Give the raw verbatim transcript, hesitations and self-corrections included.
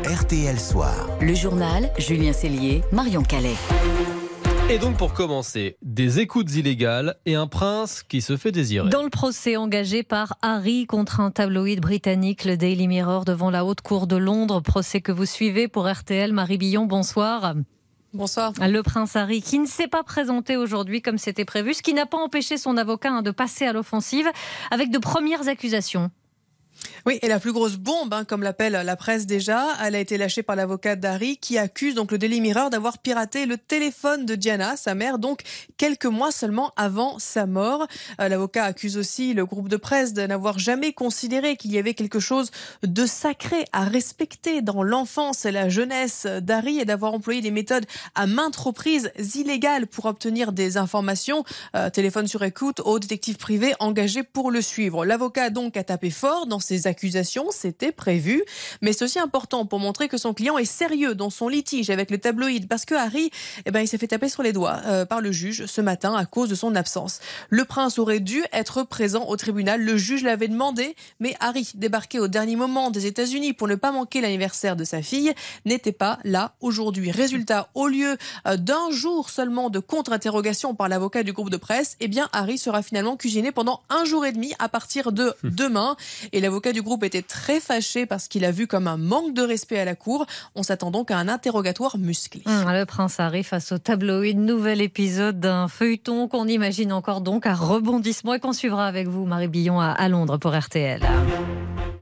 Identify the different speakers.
Speaker 1: R T L Soir.
Speaker 2: Le journal, Julien Cellier, Marion Calais.
Speaker 3: Et donc pour commencer, des écoutes illégales et un prince qui se fait désirer.
Speaker 4: Dans le procès engagé par Harry contre un tabloïd britannique, le Daily Mirror, devant la Haute Cour de Londres, procès que vous suivez pour R T L. Marie Billon, bonsoir.
Speaker 5: Bonsoir.
Speaker 4: Le prince Harry qui ne s'est pas présenté aujourd'hui comme c'était prévu, ce qui n'a pas empêché son avocat hein, de passer à l'offensive avec de premières accusations.
Speaker 5: Oui, et la plus grosse bombe, hein, comme l'appelle la presse déjà, elle a été lâchée par l'avocat d'Harry qui accuse donc le Daily Mirror d'avoir piraté le téléphone de Diana, sa mère, donc quelques mois seulement avant sa mort. Euh, l'avocat accuse aussi le groupe de presse de n'avoir jamais considéré qu'il y avait quelque chose de sacré à respecter dans l'enfance et la jeunesse d'Harry et d'avoir employé des méthodes à maintes reprises illégales pour obtenir des informations. Euh, téléphone sur écoute au détective privé engagé pour le suivre. L'avocat donc a tapé fort dans ces accusations, c'était prévu, mais c'est aussi important pour montrer que son client est sérieux dans son litige avec le tabloïd, parce que Harry, eh ben, il s'est fait taper sur les doigts euh, par le juge ce matin à cause de son absence. Le prince aurait dû être présent au tribunal, le juge l'avait demandé, mais Harry, débarqué au dernier moment des États-Unis pour ne pas manquer l'anniversaire de sa fille, n'était pas là aujourd'hui. Résultat, au lieu euh, d'un jour seulement de contre-interrogation par l'avocat du groupe de presse, eh bien Harry sera finalement cuisiné pendant un jour et demi à partir de demain, et l'avocat L'avocat du groupe était très fâché parce qu'il a vu comme un manque de respect à la cour. On s'attend donc à un interrogatoire musclé.
Speaker 4: Mmh, le prince Harry face au tabloïd, nouvel épisode d'un feuilleton qu'on imagine encore donc à rebondissement et qu'on suivra avec vous, Marie Billon, à Londres pour R T L.